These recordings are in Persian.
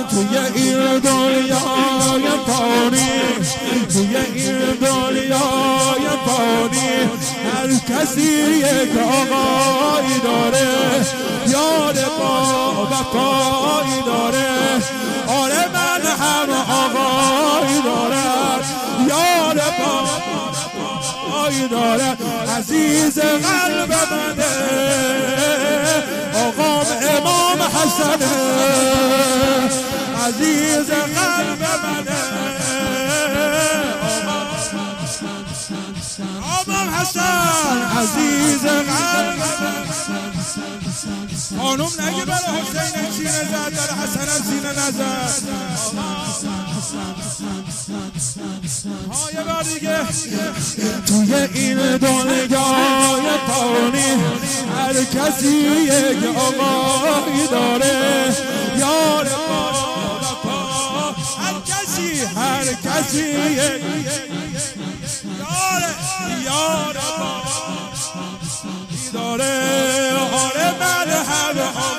توی این دنیای فانی، توی این دنیای فانی هر کسی یک آقایی داره، یار با وفایی داره. آره من هم آقایی دارم، یار با وفایی داره. عزیز قلب منه آقام امام حسنه، عزیز قلب منه امام حسن، عزیز قلب خانوم نگه برای حسین سینه زد، برای حسنم سینه نزد. یه بار دیگه توی این دنیای فانی هر کسی یک آقایی داره، یار با وفا. هر کسی یار با داره. آره من هم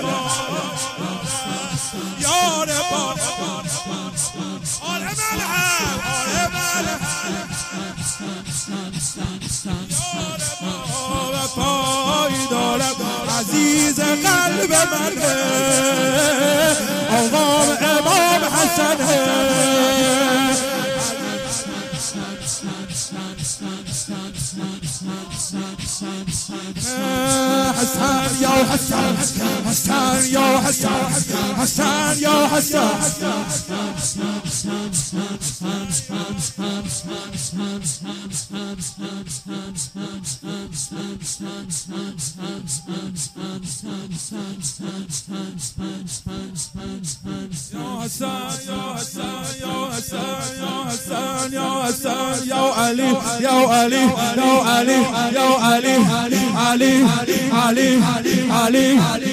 یار با، آره من هم، آره من یار با وفایی دارم. عزیز قلب منه آقام امام حسنه، حسن یا حسن، حسن یا حسن، حسن یا حسن. یا علی یا علی یا علی یا علی علی علی علی